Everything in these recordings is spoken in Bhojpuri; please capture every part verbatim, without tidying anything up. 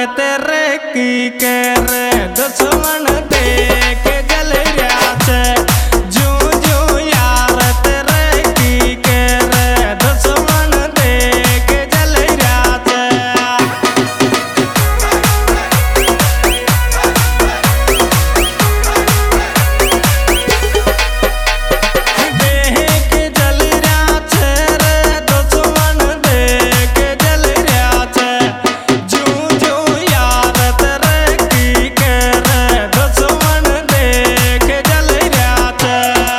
तेरे की कर दुश्मन देख जल रहा छे जू जू यार तेरे की कर दुश्मन देख जल रहा छे। देख जल रहा छे रे दुश्मन देख जल रहा छे जू जू यार तेरे की कर दुश्मन देख जल रहा छे।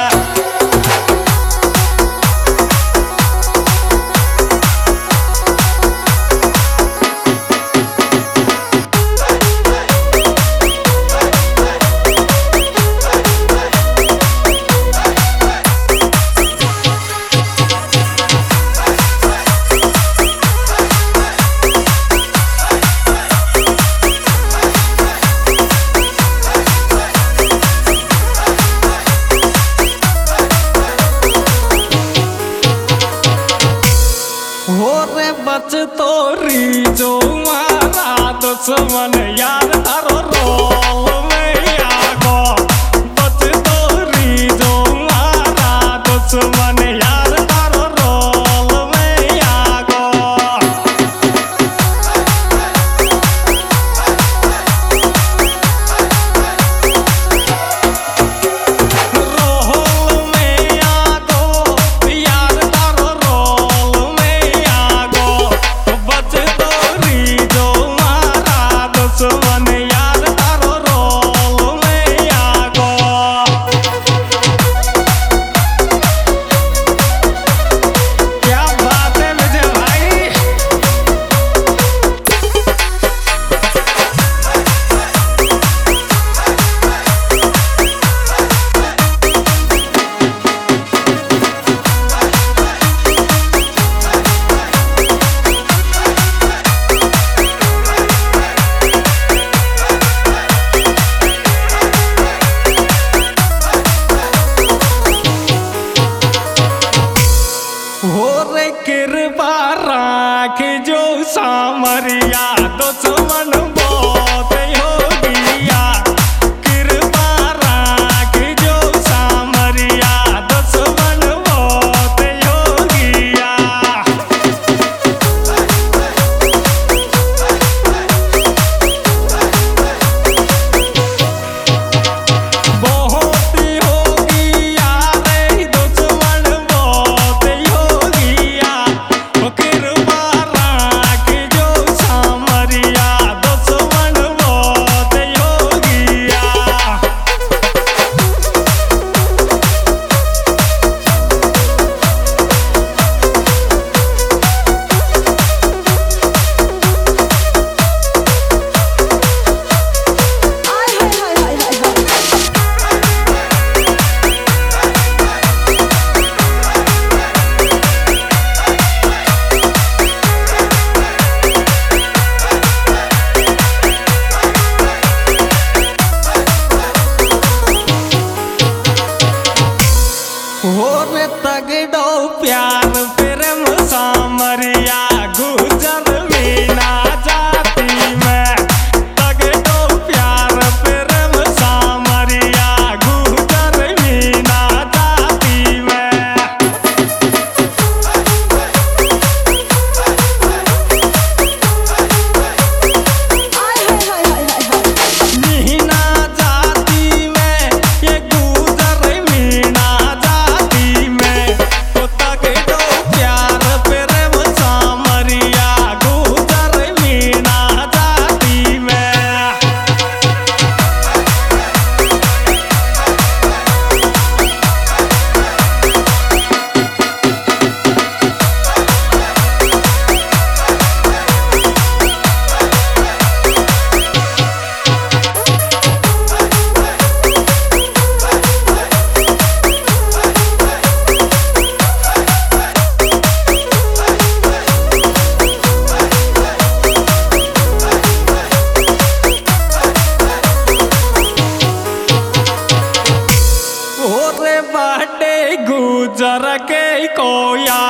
हो रे बच तोरी जो मारा दुश्मन यार तारो रोल में आगो बच तोरी जो मारा दुश्मन यार तारो रोल में आगो। रोल में आगो यार तारो रोल में आगो बच तोरी जो मारा दुश्मन यार तारो रोल में आगो। क्या बात है विजय भाई। हो रे कृपा राख जो सामरिया दुश्मन बहुत योगिया कृपा राख जो सामरिया दुश्मन बहुत योगिया। बहुत योगिया रे दुश्मन बहुत योगिया कृपा राख जो सामरिया दुश्मन बहुत योगिया। हो रे तगड़ो प्यार प्रेम सामरिया गुजर मीना जाति में तगड़ो प्यार प्रेम सामरिया गुजर मीना जाति में। मीना जाति में ये गुजर मीना जाति में तो तगड़ो प्यार प्रेम सामरिया गुजर मीना जाति में। हो रे बाटे गुजर के कोया